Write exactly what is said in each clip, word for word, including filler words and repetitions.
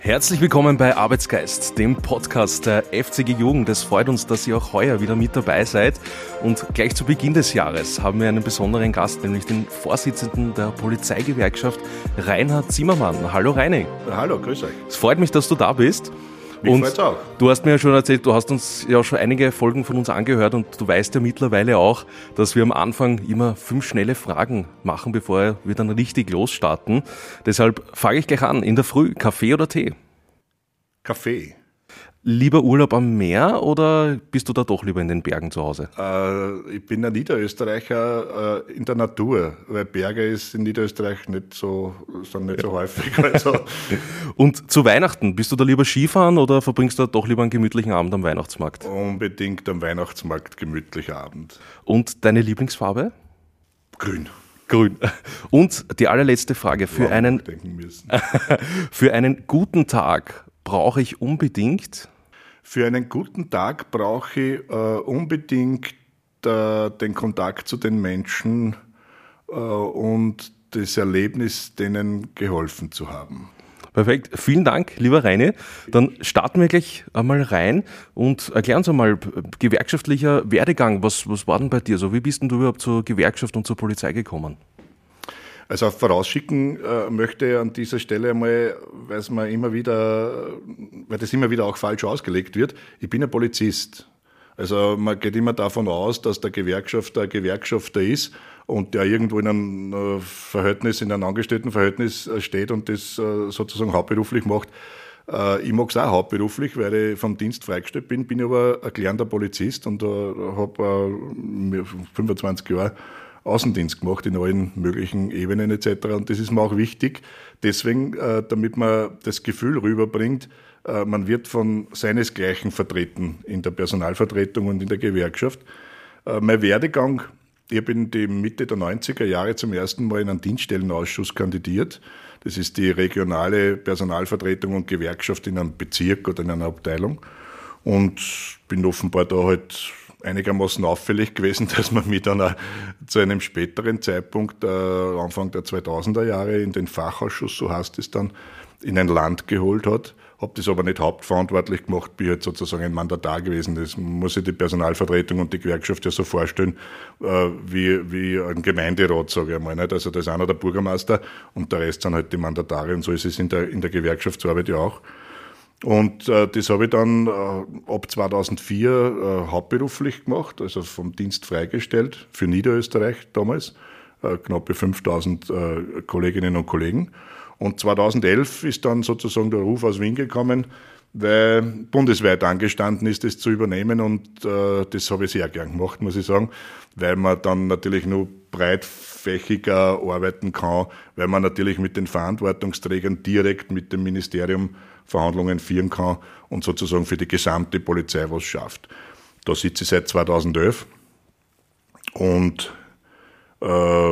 Herzlich willkommen bei Arbeitsgeist, dem Podcast der F C G Jugend. Es freut uns, dass ihr auch heuer wieder mit dabei seid. Und gleich zu Beginn des Jahres haben wir einen besonderen Gast, nämlich den Vorsitzenden der Polizeigewerkschaft, Reinhard Zimmermann. Hallo Reini. Hallo, grüß euch. Es freut mich, dass du da bist. Mich freut's auch. Du hast mir ja schon erzählt, du hast uns ja schon einige Folgen von uns angehört und du weißt ja mittlerweile auch, dass wir am Anfang immer fünf schnelle Fragen machen, bevor wir dann richtig losstarten. Deshalb fange ich gleich an. In der Früh, Kaffee oder Tee? Kaffee. Lieber Urlaub am Meer oder bist du da doch lieber in den Bergen zu Hause? Äh, ich bin ein Niederösterreicher äh, in der Natur, weil Berge ist in Niederösterreich nicht so, sind nicht so häufig. Also. Und zu Weihnachten, bist du da lieber Skifahren oder verbringst du da doch lieber einen gemütlichen Abend am Weihnachtsmarkt? Unbedingt am Weihnachtsmarkt gemütlicher Abend. Und deine Lieblingsfarbe? Grün. Grün. Und die allerletzte Frage. Für Wow, einen, denken müssen. für einen guten Tag brauche ich unbedingt... Für einen guten Tag brauche ich äh, unbedingt äh, den Kontakt zu den Menschen äh, und das Erlebnis, denen geholfen zu haben. Perfekt. Vielen Dank, lieber Reini. Dann starten wir gleich einmal rein und erklär uns einmal gewerkschaftlicher Werdegang. Was, was war denn bei dir so? Wie bist denn du überhaupt zur Gewerkschaft und zur Polizei gekommen? Also vorausschicken äh, möchte ich an dieser Stelle einmal, weil es mir immer wieder, weil das immer wieder auch falsch ausgelegt wird. Ich bin ein Polizist. Also man geht immer davon aus, dass der Gewerkschafter ein Gewerkschafter ist und der irgendwo in einem äh, Verhältnis, in einem Angestelltenverhältnis äh, steht und das äh, sozusagen hauptberuflich macht. Äh, ich mag es auch hauptberuflich, weil ich vom Dienst freigestellt bin, bin aber ein gelernter Polizist und äh, habe äh, fünfundzwanzig Jahre Außendienst gemacht in allen möglichen Ebenen et cetera. Und das ist mir auch wichtig, deswegen, äh, damit man das Gefühl rüberbringt, äh, man wird von seinesgleichen vertreten in der Personalvertretung und in der Gewerkschaft. Äh, mein Werdegang, ich habe in die Mitte der neunziger Jahre zum ersten Mal in einen Dienststellenausschuss kandidiert. Das ist die regionale Personalvertretung und Gewerkschaft in einem Bezirk oder in einer Abteilung. Und bin offenbar da halt einigermaßen auffällig gewesen, dass man mich dann auch zu einem späteren Zeitpunkt, äh, Anfang der zweitausender Jahre, in den Fachausschuss, so heißt es dann, in ein Land geholt hat. Habe das aber nicht hauptverantwortlich gemacht, bin halt sozusagen ein Mandatar gewesen. Das muss sich die Personalvertretung und die Gewerkschaft ja so vorstellen, äh, wie, wie ein Gemeinderat, sage ich einmal. Nicht? Also da ist einer der Bürgermeister und der Rest sind halt die Mandatare und so ist es in der, in der Gewerkschaftsarbeit ja auch. Und äh, das habe ich dann äh, ab zweitausendvier äh, hauptberuflich gemacht, also vom Dienst freigestellt für Niederösterreich damals, äh, knappe fünftausend äh, Kolleginnen und Kollegen. Und zweitausendelf ist dann sozusagen der Ruf aus Wien gekommen, weil bundesweit angestanden ist, das zu übernehmen und äh, das habe ich sehr gern gemacht, muss ich sagen, weil man dann natürlich nur breitfächiger arbeiten kann, weil man natürlich mit den Verantwortungsträgern direkt mit dem Ministerium Verhandlungen führen kann und sozusagen für die gesamte Polizei was schafft. Da sitze ich seit zweitausendelf und äh,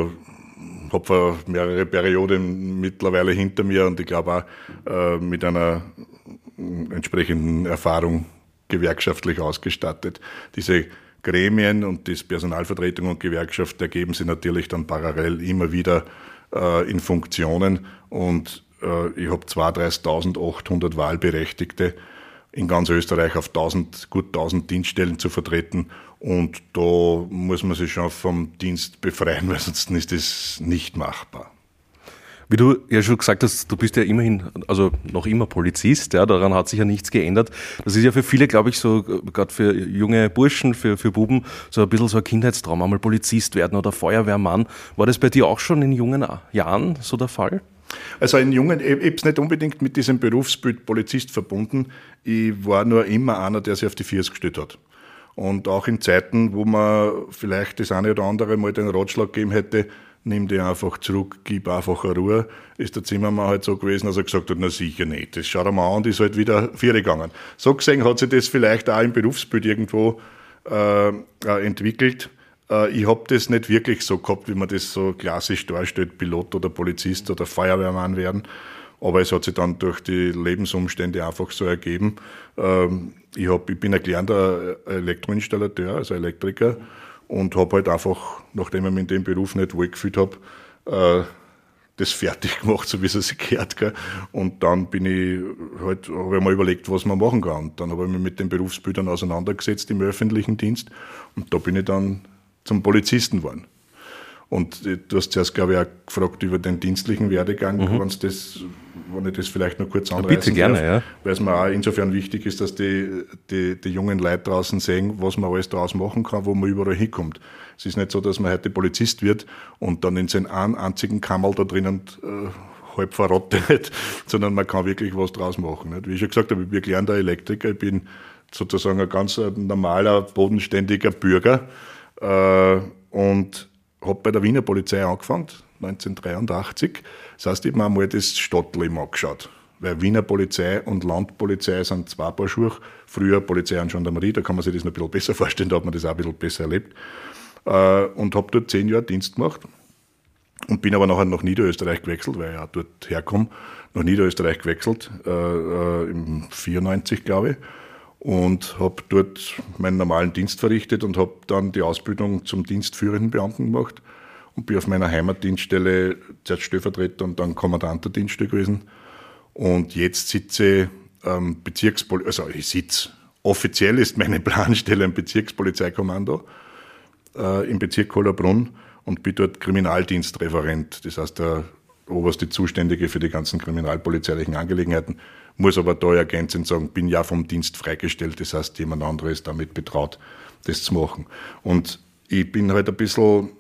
habe mehrere Perioden mittlerweile hinter mir und ich glaube auch äh, mit einer entsprechenden Erfahrung gewerkschaftlich ausgestattet. Diese Gremien und das Personalvertretung und Gewerkschaft ergeben sich natürlich dann parallel immer wieder äh, in Funktionen und ich habe zweiunddreißigtausendachthundert Wahlberechtigte in ganz Österreich auf tausend, gut tausend Dienststellen zu vertreten. Und da muss man sich schon vom Dienst befreien, weil sonst ist das nicht machbar. Wie du ja schon gesagt hast, du bist ja immerhin, also noch immer Polizist, ja, daran hat sich ja nichts geändert. Das ist ja für viele, glaube ich, so, gerade für junge Burschen, für, für Buben, so ein bisschen so ein Kindheitstraum, einmal Polizist werden oder Feuerwehrmann. War das bei dir auch schon in jungen Jahren so der Fall? Also in jungen, ich habe es nicht unbedingt mit diesem Berufsbild Polizist verbunden. Ich war nur immer einer, der sich auf die Viers gestellt hat. Und auch in Zeiten, wo man vielleicht das eine oder andere mal den Ratschlag gegeben hätte, nimm die einfach zurück, gib einfach eine Ruhe, ist der Zimmermann halt so gewesen, dass er gesagt hat, na sicher nicht. Das schaut er mal an und ist halt wieder vier gegangen. So gesehen hat sich das vielleicht auch im Berufsbild irgendwo äh, entwickelt. Ich habe das nicht wirklich so gehabt, wie man das so klassisch darstellt, Pilot oder Polizist oder Feuerwehrmann werden. Aber es hat sich dann durch die Lebensumstände einfach so ergeben. Ich, hab, ich bin ein gelernter Elektroinstallateur, also Elektriker, und habe halt einfach, nachdem ich mich in dem Beruf nicht wohlgefühlt habe, das fertig gemacht, so wie es sich gehört. Gell? Und dann bin ich halt, habe ich mal überlegt, was man machen kann. Und dann habe ich mich mit den Berufsbildern auseinandergesetzt im öffentlichen Dienst und da bin ich dann zum Polizisten geworden. Und du hast zuerst, glaube ich, auch gefragt über den dienstlichen Werdegang, mhm. wenn's das, wenn ich das vielleicht noch kurz anreißen Bitte gerne, darf, ja. Weil es mir auch insofern wichtig ist, dass die, die, die jungen Leute draußen sehen, was man alles draus machen kann, wo man überall hinkommt. Es ist nicht so, dass man heute Polizist wird und dann in seinen einen einzigen Kammerl da drinnen äh, halb verrottet, sondern man kann wirklich was draus machen. Nicht? Wie ich schon gesagt habe, ich bin gelernter Elektriker, ich bin sozusagen ein ganz normaler, bodenständiger Bürger äh, und habe bei der Wiener Polizei angefangen, neunzehnhundertdreiundachtzig. Das heißt, ich habe mir einmal das Stadtleben angeschaut. Weil Wiener Polizei und Landpolizei sind zwei Paar Schuhe. Früher Polizei und Gendarmerie, da kann man sich das noch ein bisschen besser vorstellen, da hat man das auch ein bisschen besser erlebt. Und habe dort zehn Jahre Dienst gemacht und bin aber nachher nach Niederösterreich gewechselt, weil ich auch dort herkomme. Nach Niederösterreich gewechselt, äh, im vierundneunzig, glaube ich. Und habe dort meinen normalen Dienst verrichtet und habe dann die Ausbildung zum dienstführenden Beamten gemacht und bin auf meiner Heimatdienststelle zuerst Stellvertreter und dann Kommandant der Dienststelle gewesen. Und jetzt sitze ich ähm, Bezirkspol- also ich sitze, offiziell ist meine Planstelle ein Bezirkspolizeikommando äh, im Bezirk Holerbrunn und bin dort Kriminaldienstreferent. Das heißt, der oberste Zuständige für die ganzen kriminalpolizeilichen Angelegenheiten. Muss aber da ergänzend sagen, bin ja vom Dienst freigestellt, das heißt, jemand anderes ist damit betraut, das zu machen. Und ich bin halt ein bisschen,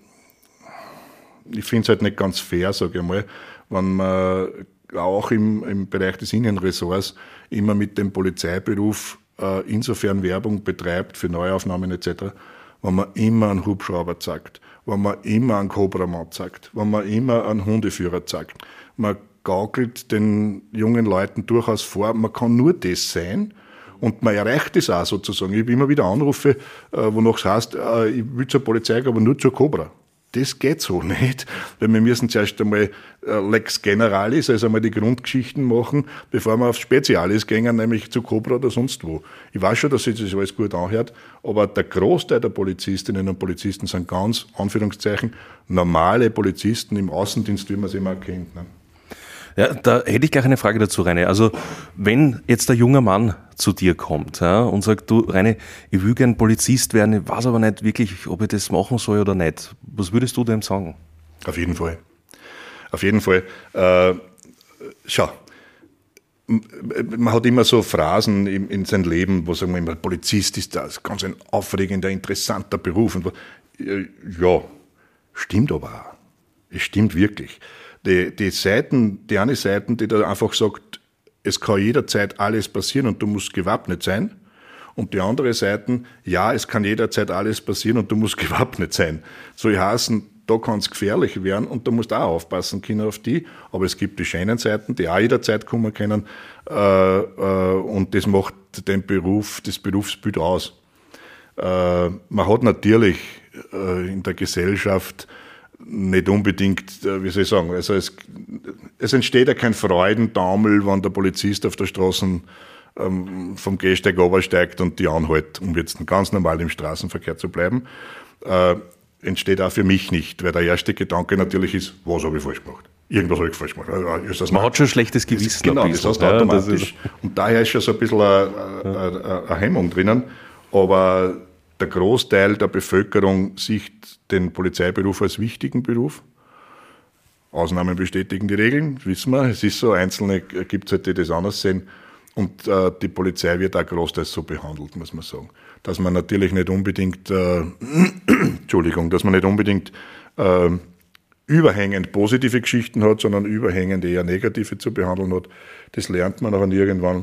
ich finde es halt nicht ganz fair, sage ich mal, wenn man auch im, im Bereich des Innenressorts immer mit dem Polizeiberuf äh, insofern Werbung betreibt für Neuaufnahmen et cetera, wenn man immer einen Hubschrauber zeigt, wenn man immer einen Cobramann zeigt, wenn man immer einen Hundeführer zeigt. Man gaukelt den jungen Leuten durchaus vor, man kann nur das sein und man erreicht das auch sozusagen. Ich habe immer wieder Anrufe, wonach es heißt, ich will zur Polizei, aber nur zur Cobra. Das geht so nicht, weil wir müssen zuerst einmal Lex Generalis, also einmal die Grundgeschichten machen, bevor wir aufs Spezialis gehen, nämlich zu Cobra oder sonst wo. Ich weiß schon, dass sich das alles gut anhört, aber der Großteil der Polizistinnen und Polizisten sind ganz, Anführungszeichen, normale Polizisten im Außendienst, wie man sie immer kennt. Ne? Ja, da hätte ich gleich eine Frage dazu, Reine. Also wenn jetzt der junge Mann zu dir kommt, ja, und sagt, du Reine, ich will gern Polizist werden, ich weiß aber nicht wirklich, ob ich das machen soll oder nicht. Was würdest du dem sagen? Auf jeden Fall. Auf jeden Fall. Äh, schau, man hat immer so Phrasen in, in seinem Leben, wo sagen wir immer, Polizist ist das ganz ein aufregender, interessanter Beruf. Und, äh, ja, stimmt aber auch. Es stimmt wirklich. Die, die Seiten, die eine Seite, die da einfach sagt, es kann jederzeit alles passieren und du musst gewappnet sein. Und die andere Seite, ja, es kann jederzeit alles passieren und du musst gewappnet sein. Soll heißen, da kann es gefährlich werden und da musst du auch aufpassen können auf die. Aber es gibt die schönen Seiten, die auch jederzeit kommen können. Äh, äh, und das macht den Beruf, das Berufsbild aus. Äh, man hat natürlich äh, in der Gesellschaft nicht unbedingt, wie soll ich sagen, also es, es entsteht ja kein Freudentaumel, wenn der Polizist auf der Straße ähm, vom Gehsteig runtersteigt und die anhält, um jetzt ganz normal im Straßenverkehr zu bleiben. Äh, entsteht auch für mich nicht, weil der erste Gedanke natürlich ist, was habe ich falsch gemacht? Irgendwas habe ich falsch gemacht. Ist das Man hat schon ein schlechtes Gewissen. Genau, das heißt automatisch. Ja, und daher ist schon so ein bisschen eine, eine, eine Hemmung drinnen. Aber der Großteil der Bevölkerung sieht den Polizeiberuf als wichtigen Beruf. Ausnahmen bestätigen die Regeln, wissen wir. Es ist so, Einzelne gibt es halt, die das anders sehen. Und äh, die Polizei wird auch großteils so behandelt, muss man sagen. Dass man natürlich nicht unbedingt, äh, Entschuldigung, dass man nicht unbedingt äh, überhängend positive Geschichten hat, sondern überhängend eher negative zu behandeln hat. Das lernt man auch irgendwann.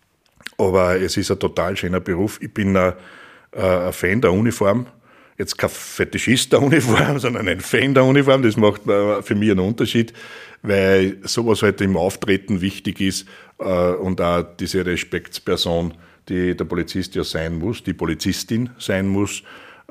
Aber es ist ein total schöner Beruf. Ich bin ein, ein Fan der Uniform. Jetzt kein Fetischist der Uniform, sondern ein Fan der Uniform. Das macht für mich einen Unterschied, weil sowas halt im Auftreten wichtig ist und auch diese Respektsperson, die der Polizist ja sein muss, die Polizistin sein muss,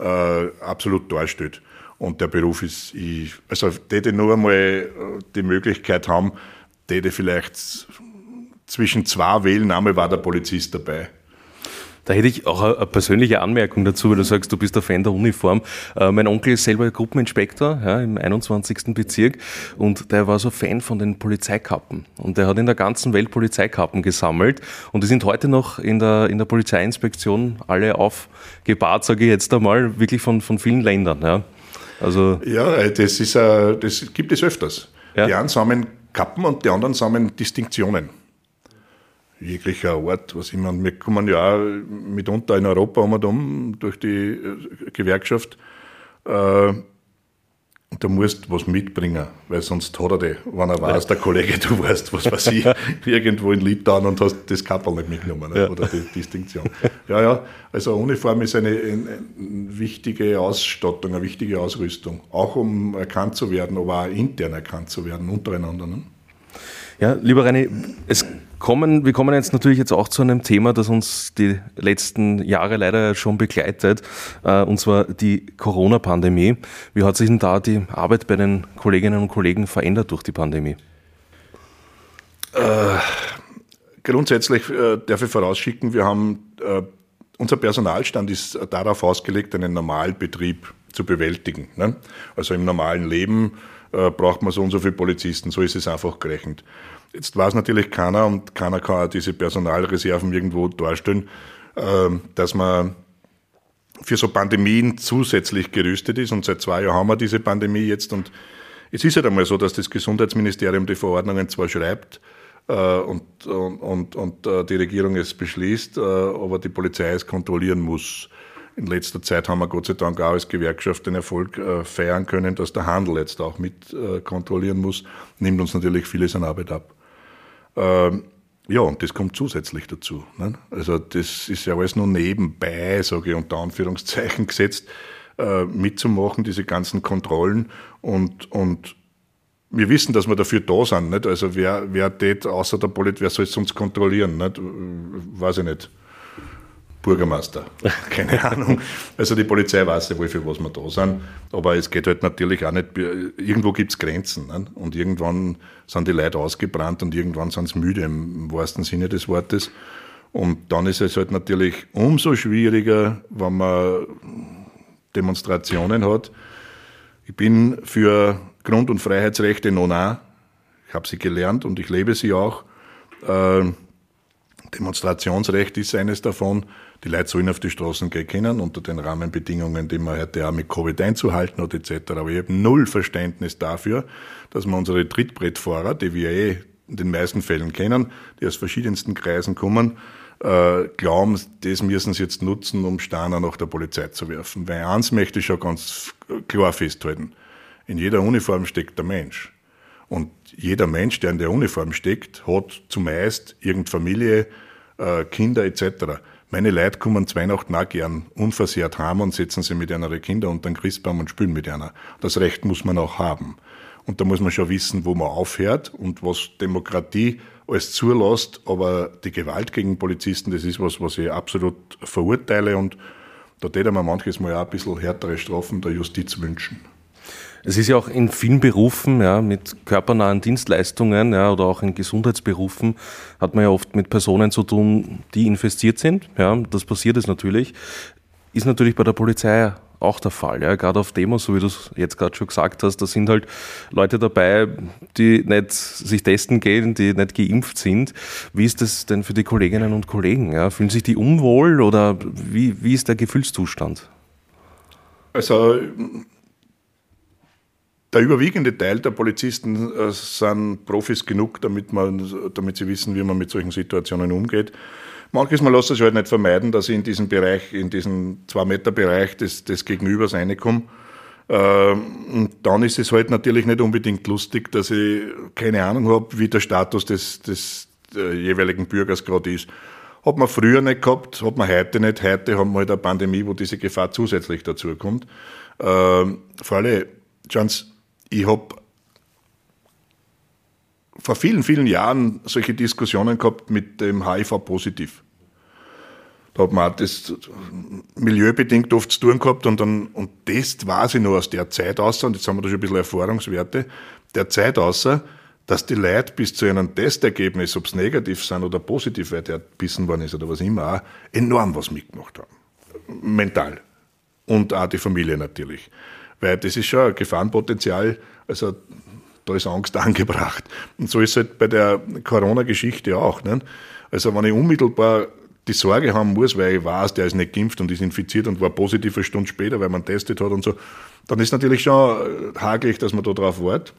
absolut darstellt. Und der Beruf ist, ich, also die, die nur einmal die Möglichkeit haben, die, die vielleicht zwischen zwei wählen, einmal war der Polizist dabei. Da hätte ich auch eine persönliche Anmerkung dazu, weil du sagst, du bist ein Fan der Uniform. Äh, mein Onkel ist selber Gruppeninspektor, ja, im einundzwanzigsten Bezirk, und der war so Fan von den Polizeikappen. Und der hat in der ganzen Welt Polizeikappen gesammelt, und die sind heute noch in der, in der Polizeiinspektion alle aufgebahrt, sage ich jetzt einmal, wirklich von, von vielen Ländern. Ja, also, ja das, ist, uh, das gibt es öfters. Ja. Die einen sammeln Kappen und die anderen sammeln Distinktionen. Jeglicher Art, was immer. Wir kommen ja auch mitunter in Europa um und um durch die Gewerkschaft. Äh, da musst du was mitbringen, weil sonst hat er die, wenn er weiß, der Kollege, du weißt, was weiß ich, irgendwo in Litauen und hast das Kappel nicht mitgenommen, ja. Oder die Distinktion. Ja, ja, also eine Uniform ist eine, eine, eine wichtige Ausstattung, eine wichtige Ausrüstung, auch um erkannt zu werden, aber auch intern erkannt zu werden, untereinander. Ne? Ja, lieber Reini, es kommen, wir kommen jetzt natürlich jetzt auch zu einem Thema, das uns die letzten Jahre leider schon begleitet, äh, und zwar die Corona-Pandemie. Wie hat sich denn da die Arbeit bei den Kolleginnen und Kollegen verändert durch die Pandemie? Äh, grundsätzlich äh, darf ich vorausschicken, wir haben, äh, unser Personalstand ist darauf ausgelegt, einen Normalbetrieb zu bewältigen. Ne? Also im normalen Leben äh, braucht man so und so viele Polizisten, so ist es einfach gerechnet. Jetzt weiß natürlich keiner, und keiner kann auch diese Personalreserven irgendwo darstellen, äh, dass man für so Pandemien zusätzlich gerüstet ist, und seit zwei Jahren haben wir diese Pandemie jetzt, und es ist halt einmal so, dass das Gesundheitsministerium die Verordnungen zwar schreibt, äh, und, und, und, und äh, die Regierung es beschließt, äh, aber die Polizei es kontrollieren muss. In letzter Zeit haben wir Gott sei Dank auch als Gewerkschaft den Erfolg äh, feiern können, dass der Handel jetzt auch mit äh, kontrollieren muss. Nimmt uns natürlich vieles an Arbeit ab. Ähm, ja, und das kommt zusätzlich dazu. Ne? Also das ist ja alles nur nebenbei, sage ich unter Anführungszeichen gesetzt, äh, mitzumachen, diese ganzen Kontrollen. Und, und wir wissen, dass wir dafür da sind. Nicht? Also wer, wer tät, außer der Polizei, wer soll es uns kontrollieren? Nicht? Weiß ich nicht. Bürgermeister, keine Ahnung. Also die Polizei weiß ja wohl, für was wir da sind, aber es geht halt natürlich auch nicht, irgendwo gibt es Grenzen, ne? Und irgendwann sind die Leute ausgebrannt und irgendwann sind sie müde im wahrsten Sinne des Wortes, und dann ist es halt natürlich umso schwieriger, wenn man Demonstrationen hat. Ich bin für Grund- und Freiheitsrechte non a, ich habe sie gelernt und ich lebe sie auch. Äh, Demonstrationsrecht ist eines davon. Die Leute sollen auf die Straßen gehen können, unter den Rahmenbedingungen, die man heute auch mit Covid einzuhalten hat, et cetera. Aber ich habe null Verständnis dafür, dass man unsere Trittbrettfahrer, die wir eh in den meisten Fällen kennen, die aus verschiedensten Kreisen kommen, äh, glauben, das müssen sie jetzt nutzen, um Steine nach der Polizei zu werfen. Weil eins möchte ich schon ganz klar festhalten. In jeder Uniform steckt der Mensch. Und jeder Mensch, der in der Uniform steckt, hat zumeist irgendeine Familie, äh, Kinder et cetera. Meine Leute kommen zu Weihnachten auch gern unversehrt heim und setzen sich mit ihren Kindern unter den Christbaum und spielen mit einer. Das Recht muss man auch haben. Und da muss man schon wissen, wo man aufhört und was Demokratie alles zulässt. Aber die Gewalt gegen Polizisten, das ist was, was ich absolut verurteile. Und da täte man manches Mal auch ein bisschen härtere Strafen der Justiz wünschen. Es ist ja auch in vielen Berufen, ja, mit körpernahen Dienstleistungen, ja, oder auch in Gesundheitsberufen hat man ja oft mit Personen zu tun, die infiziert sind. Ja, das passiert es natürlich. Ist natürlich bei der Polizei auch der Fall. Ja. Gerade auf Demos, so wie du es jetzt gerade schon gesagt hast, da sind halt Leute dabei, die nicht sich testen gehen, die nicht geimpft sind. Wie ist das denn für die Kolleginnen und Kollegen? Ja? Fühlen sich die unwohl oder wie, wie ist der Gefühlszustand? Also der überwiegende Teil der Polizisten äh, sind Profis genug, damit, man, damit sie wissen, wie man mit solchen Situationen umgeht. Manches Mal lassen sich halt nicht vermeiden, dass ich in diesen Bereich, in diesen Zwei-Meter-Bereich des, des Gegenübers reinkomme. Äh, und dann ist es halt natürlich nicht unbedingt lustig, dass ich keine Ahnung habe, wie der Status des, des äh, jeweiligen Bürgers gerade ist. Hat man früher nicht gehabt, hat man heute nicht. Heute haben wir halt eine Pandemie, wo diese Gefahr zusätzlich dazu kommt. Äh, vor allem, Chance, ich habe vor vielen, vielen Jahren solche Diskussionen gehabt mit dem H I V-Positiv. Da hat man auch das milieubedingt oft zu tun gehabt und, dann, und das weiß ich noch aus der Zeit aus, und jetzt haben wir da schon ein bisschen Erfahrungswerte, der Zeit aus, dass die Leute bis zu einem Testergebnis, ob es negativ sind oder positiv, weil der gebissen worden ist oder was immer, auch enorm was mitgemacht haben. Mental. Und auch die Familie natürlich. Weil das ist schon ein Gefahrenpotenzial, also da ist Angst angebracht. Und so ist es halt bei der Corona-Geschichte auch. Nicht? Also wenn ich unmittelbar die Sorge haben muss, weil ich weiß, der ist nicht geimpft und ist infiziert und war positiv eine Stunde später, weil man testet hat und so, dann ist natürlich schon hagelig, dass man da drauf wartet.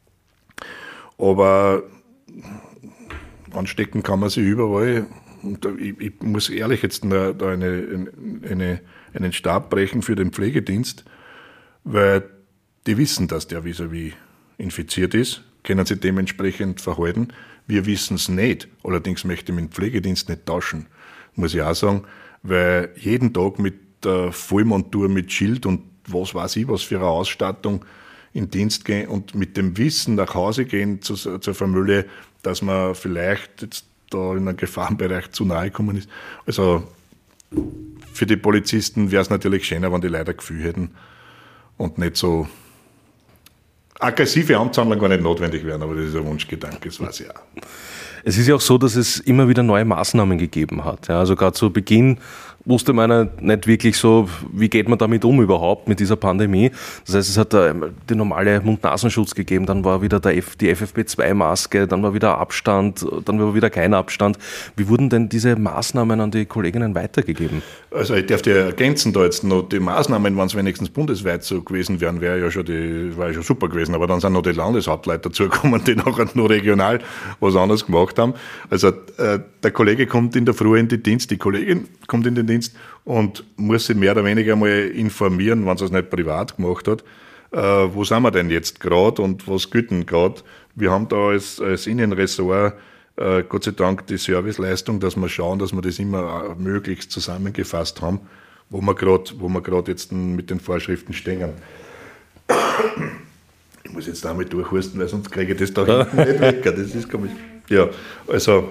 Aber anstecken kann man sich überall. Und ich, ich muss ehrlich jetzt da eine, eine, einen Stab brechen für den Pflegedienst, weil die wissen, dass der vis-à-vis infiziert ist, können sich dementsprechend verhalten. Wir wissen es nicht. Allerdings möchte ich mit dem Pflegedienst nicht tauschen, muss ich auch sagen, weil jeden Tag mit der Vollmontur, mit Schild und was weiß ich, was für eine Ausstattung in Dienst gehen und mit dem Wissen nach Hause gehen zu, zur Familie, dass man vielleicht jetzt da in einem Gefahrenbereich zu nahe gekommen ist. Also für die Polizisten wäre es natürlich schöner, wenn die Leute ein Gefühl hätten und nicht so aggressive Amtshandlungen gar nicht notwendig wären, aber das ist ein Wunschgedanke, das weiß ich auch. Es ist ja auch so, dass es immer wieder neue Maßnahmen gegeben hat. Ja, also gerade zu Beginn wusste man nicht wirklich so, wie geht man damit um überhaupt mit dieser Pandemie. Das heißt, es hat die normale Mund-Nasenschutz gegeben, dann war wieder der F, die F F P zwei Maske, dann war wieder Abstand, dann war wieder kein Abstand. Wie wurden denn diese Maßnahmen an die Kolleginnen weitergegeben? Also ich darf dir ergänzen da jetzt noch die Maßnahmen, wenn es wenigstens bundesweit so gewesen wären, wäre ja schon die, wäre ja schon super gewesen, aber dann sind noch die Landeshauptleute dazugekommen, die nachher nur regional was anderes gemacht haben. Also äh, der Kollege kommt in der Früh in den Dienst, die Kollegin kommt in den Dienst und muss sich mehr oder weniger mal informieren, wenn sie es nicht privat gemacht hat, äh, wo sind wir denn jetzt gerade und was gilt denn gerade. Wir haben da als, als Innenressort äh, Gott sei Dank die Serviceleistung, dass wir schauen, dass wir das immer möglichst zusammengefasst haben, wo wir gerade wo wir gerade jetzt mit den Vorschriften stehen. Ich muss jetzt damit durchhusten, weil sonst kriege ich das da hinten nicht weg. Das ist komisch. Ja, also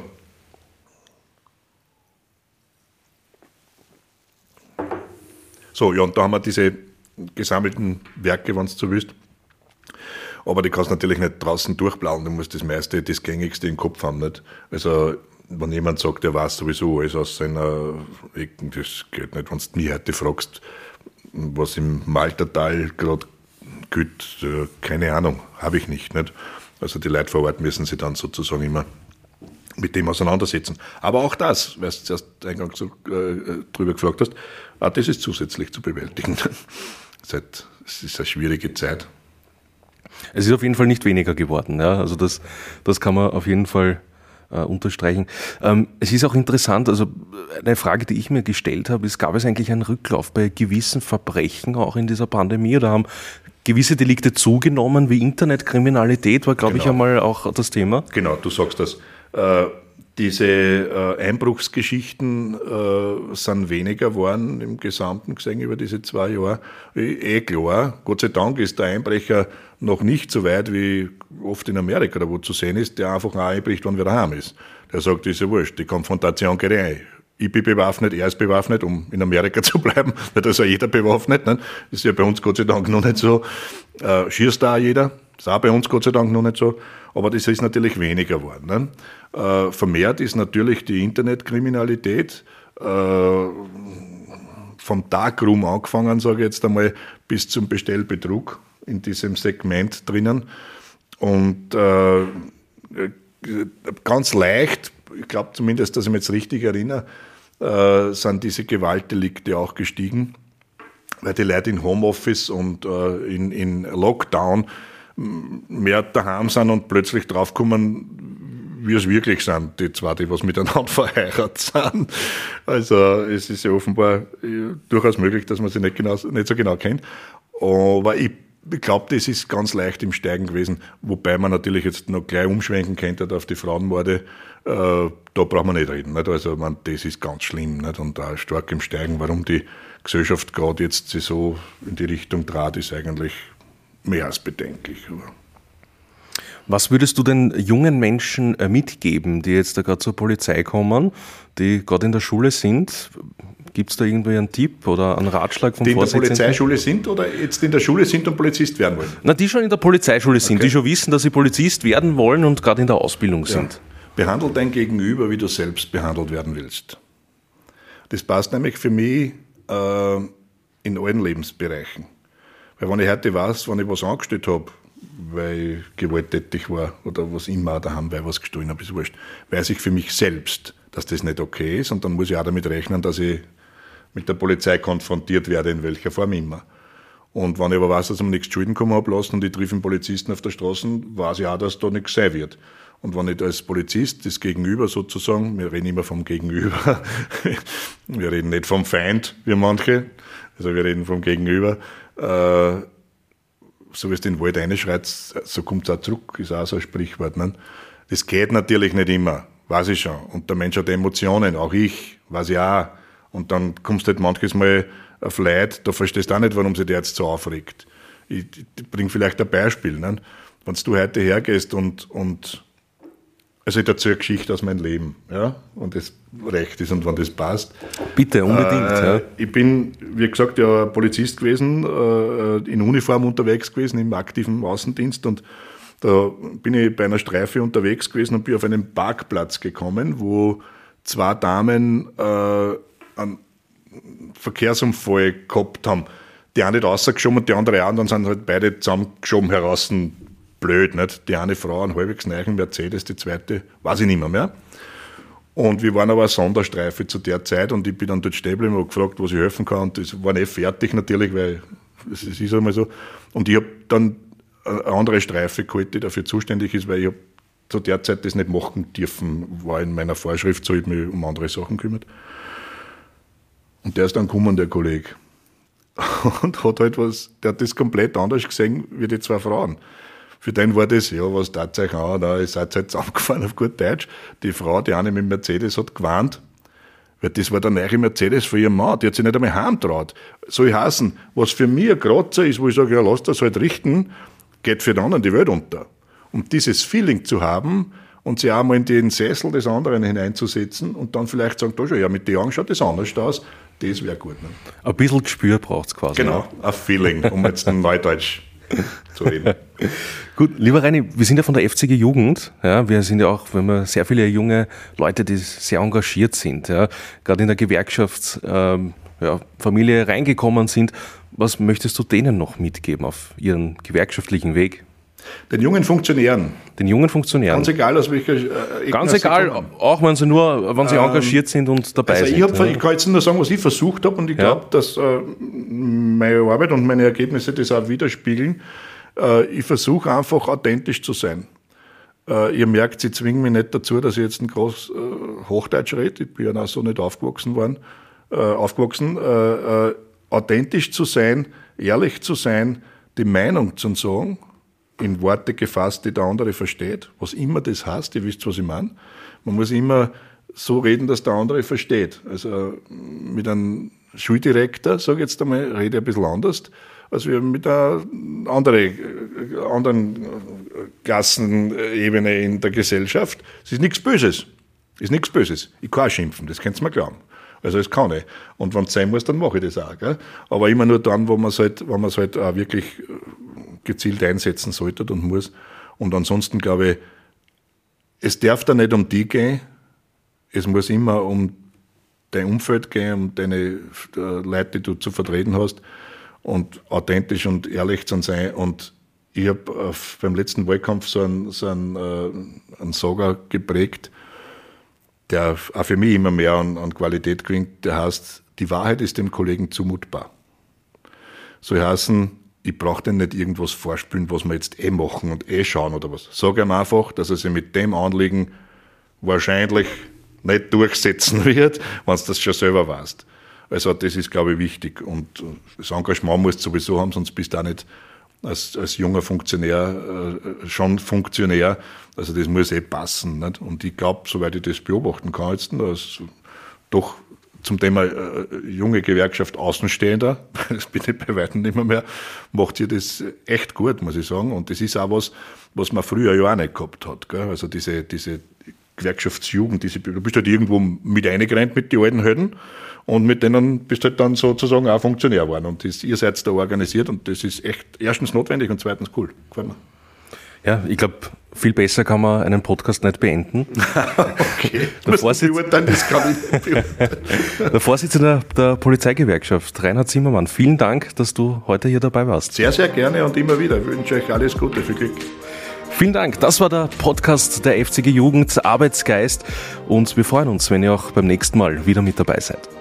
so, ja, und da haben wir diese gesammelten Werke, wenn du so willst. Aber die kannst du natürlich nicht draußen durchplanen, du musst das meiste, das Gängigste im Kopf haben. Nicht? Also, wenn jemand sagt, der weiß sowieso alles aus seiner Ecken, das geht nicht. Wenn du mich heute fragst, was im Maltertal gerade gilt, keine Ahnung, habe ich nicht, nicht. Also, die Leute vor Ort müssen sich dann sozusagen immer mit dem auseinandersetzen. Aber auch das, weil du zuerst eingangs so, äh, drüber gefragt hast, auch das ist zusätzlich zu bewältigen. Es ist eine schwierige Zeit. Es ist auf jeden Fall nicht weniger geworden. Ja? Also das, das kann man auf jeden Fall äh, unterstreichen. Ähm, es ist auch interessant, also eine Frage, die ich mir gestellt habe, ist, gab es eigentlich einen Rücklauf bei gewissen Verbrechen auch in dieser Pandemie oder haben gewisse Delikte zugenommen, wie Internetkriminalität war, glaube genau. ich, einmal auch das Thema? Genau, du sagst das. Äh, diese äh, Einbruchsgeschichten äh, sind weniger geworden im Gesamten gesehen über diese zwei Jahre. Eh klar, Gott sei Dank ist der Einbrecher noch nicht so weit wie oft in Amerika, da wo zu sehen ist, der einfach auch einbricht, wenn er daheim ist. Der sagt, ist ja wurscht, die Konfrontation geht rein. Ich bin bewaffnet, er ist bewaffnet, um in Amerika zu bleiben, weil da ist ja jeder bewaffnet. Ne? Das ist ja bei uns Gott sei Dank noch nicht so. Äh, schießt da auch jeder, das ist auch bei uns Gott sei Dank noch nicht so. Aber das ist natürlich weniger geworden. Ne? Äh, vermehrt ist natürlich die Internetkriminalität, äh, vom Darkroom angefangen, sage ich jetzt einmal, bis zum Bestellbetrug in diesem Segment drinnen. Und äh, ganz leicht, ich glaube zumindest, dass ich mich jetzt richtig erinnere, äh, sind diese Gewaltdelikte auch gestiegen, weil die Leute in Homeoffice und äh, in, in Lockdown mehr daheim sind und plötzlich draufkommen, wie es wirklich sind, die zwei, die was miteinander verheiratet sind. Also es ist ja offenbar durchaus möglich, dass man sie nicht, genau, nicht so genau kennt. Aber ich glaube, das ist ganz leicht im Steigen gewesen, wobei man natürlich jetzt noch gleich umschwenken könnte auf die Frauenmorde. Äh, da braucht man nicht reden. Nicht? Also man, das ist ganz schlimm nicht? Und auch stark im Steigen. Warum die Gesellschaft gerade jetzt sie so in die Richtung trat, ist eigentlich mehr als bedenklich. Was würdest du den jungen Menschen mitgeben, die jetzt da gerade zur Polizei kommen, die gerade in der Schule sind? Gibt Gibt es da irgendwie einen Tipp oder einen Ratschlag vom Die in der Vorsitzenden? Polizeischule sind oder jetzt in der Schule sind und Polizist werden wollen? Na, die schon in der Polizeischule sind, Okay. die schon wissen, dass sie Polizist werden wollen und gerade in der Ausbildung sind. Ja. Behandle dein Gegenüber, wie du selbst behandelt werden willst. Das passt nämlich für mich äh, in allen Lebensbereichen. Weil wenn ich heute weiß, wenn ich was angestellt habe, weil ich gewalttätig war oder was immer daheim, weil ich was gestohlen habe, ist wurscht, weiß ich für mich selbst, dass das nicht okay ist und dann muss ich auch damit rechnen, dass ich mit der Polizei konfrontiert werde, in welcher Form immer. Und wenn ich aber weiß, dass ich mir nichts zu Schulden kommen habe lassen und ich treffe einen Polizisten auf der Straße, weiß ich auch, dass da nichts sein wird. Und wenn ich als Polizist das Gegenüber sozusagen, wir reden immer vom Gegenüber, wir reden nicht vom Feind, wie manche, also wir reden vom Gegenüber, äh, so wie es den Wald reinschreit, so kommt es auch zurück, ist auch so ein Sprichwort. Ne? Das geht natürlich nicht immer, weiß ich schon. Und der Mensch hat Emotionen, auch ich, weiß ich auch. Und dann kommst du halt manches Mal auf Leid, da verstehst du auch nicht, warum sich der jetzt so aufregt. Ich, ich bringe vielleicht ein Beispiel. Ne? Wenn du heute hergehst und, und also ich erzähle eine Geschichte aus meinem Leben, ja, und das recht ist und wenn das passt. Bitte, unbedingt. Äh, ja. Ich bin, wie gesagt, ja Polizist gewesen, äh, in Uniform unterwegs gewesen, im aktiven Außendienst und da bin ich bei einer Streife unterwegs gewesen und bin auf einen Parkplatz gekommen, wo zwei Damen äh, einen Verkehrsunfall gehabt haben. Die eine rausgeschoben und die andere auch, und dann sind halt beide zusammengeschoben heraus. Blöd, nicht? Die eine Frau, ein halbwegs neuen Mercedes, die zweite, weiß ich nicht mehr, mehr. Und wir waren aber eine Sonderstreife zu der Zeit und ich bin dann dort stehen geblieben und gefragt, was ich helfen kann. Und das war nicht fertig natürlich, weil es ist einmal so. Und ich habe dann eine andere Streife geholt, die dafür zuständig ist, weil ich habe zu der Zeit das nicht machen dürfen, war in meiner Vorschrift so, ich habe mich um andere Sachen gekümmert. Und der ist dann gekommen, der Kollege. Und hat halt was, der hat das komplett anders gesehen wie die zwei Frauen. Für den war das, ja, was tat euch an, da, ihr seid halt zusammengefahren auf gut Deutsch. Die Frau, die eine mit dem Mercedes, hat gewarnt, weil das war der neue Mercedes von ihrem Mann, die hat sich nicht einmal heimgetraut. Soll ich heißen, was für mich ein Kratzer ist, wo ich sage, ja, lass das halt richten, geht für den anderen die Welt unter. Und dieses Feeling zu haben und sich auch mal in den Sessel des anderen hineinzusetzen und dann vielleicht sagen, da schon, ja, mit den Augen schaut das anders aus, das wäre gut. Ne? Ein bisschen Gespür braucht es quasi. Genau, ein Feeling, um jetzt ein Neudeutsch zu reden. Gut, lieber Reini, wir sind ja von der F C G Jugend. Ja, wir sind ja auch, wenn wir sehr viele junge Leute, die sehr engagiert sind, ja, gerade in der Gewerkschaftsfamilie ähm, ja, Familie reingekommen sind. Was möchtest du denen noch mitgeben auf ihren gewerkschaftlichen Weg? Den jungen Funktionären. Den jungen Funktionären. Ganz egal, aus welcher äh, Ganz egal, auch wenn sie nur, wenn sie ähm, engagiert sind und dabei also sind. Ich, hab, ja. ich kann jetzt nur sagen, was ich versucht habe und ich glaube, ja. dass äh, meine Arbeit und meine Ergebnisse das auch widerspiegeln. Äh, ich versuche einfach authentisch zu sein. Äh, ihr merkt, sie zwingen mich nicht dazu, dass ich jetzt ein groß äh, Hochdeutsch rede. Ich bin ja auch so nicht aufgewachsen worden, äh, aufgewachsen. Äh, äh, authentisch zu sein, ehrlich zu sein, die Meinung zu sagen, in Worte gefasst, die der andere versteht, was immer das heißt, ihr wisst, was ich meine. Man muss immer so reden, dass der andere versteht. Also mit einem Schuldirektor, sage ich jetzt einmal, rede ich ein bisschen anders, als wir mit einer andere, anderen Klassenebene in der Gesellschaft. Es ist nichts Böses. Es ist nichts Böses. Ich kann auch schimpfen, das könnt ihr mir glauben. Also das kann ich. Und wenn es sein muss, dann mache ich das auch. Gell? Aber immer nur dann, wo man es halt, wo man es halt auch wirklich gezielt einsetzen sollte und muss. Und ansonsten glaube ich, es darf da nicht um die gehen, es muss immer um dein Umfeld gehen, um deine äh, Leute, die du zu vertreten hast und authentisch und ehrlich zu sein. Und ich habe äh, beim letzten Wahlkampf so einen, so einen, äh, einen Sager geprägt, der auch für mich immer mehr an, an Qualität gewinnt, der heißt, die Wahrheit ist dem Kollegen zumutbar. Soll heißen, ich brauche denen nicht irgendwas vorspielen, was wir jetzt eh machen und eh schauen oder was. Sag ihm einfach, dass er sich mit dem Anliegen wahrscheinlich nicht durchsetzen wird, wenn du das schon selber weißt. Also das ist, glaube ich, wichtig. Und das Engagement musst du sowieso haben, sonst bist du auch nicht als, als junger Funktionär äh, schon Funktionär. Also das muss eh passen. Nicht? Und ich glaube, soweit ich das beobachten kann, jetzt als doch zum Thema äh, junge Gewerkschaft Außenstehender, das bin ich bei weitem nicht mehr, mehr, macht ihr das echt gut, muss ich sagen. Und das ist auch was, was man früher ja auch nicht gehabt hat. Gell? Also diese, diese Gewerkschaftsjugend. Diese, du bist halt irgendwo mit eingerannt mit den alten Helden und mit denen bist du halt dann sozusagen auch Funktionär geworden. Und das, ihr seid da organisiert und das ist echt erstens notwendig und zweitens cool. Gefällt mir. Ja, ich glaube, viel besser kann man einen Podcast nicht beenden. Okay, der, Vorsitz das kann ich der Vorsitzende der Polizeigewerkschaft, Reinhard Zimmermann, vielen Dank, dass du heute hier dabei warst. Sehr, sehr gerne und immer wieder. Ich wünsche euch alles Gute, viel Glück. Vielen Dank. Das war der Podcast der F C G Jugend Arbeitsgeist und wir freuen uns, wenn ihr auch beim nächsten Mal wieder mit dabei seid.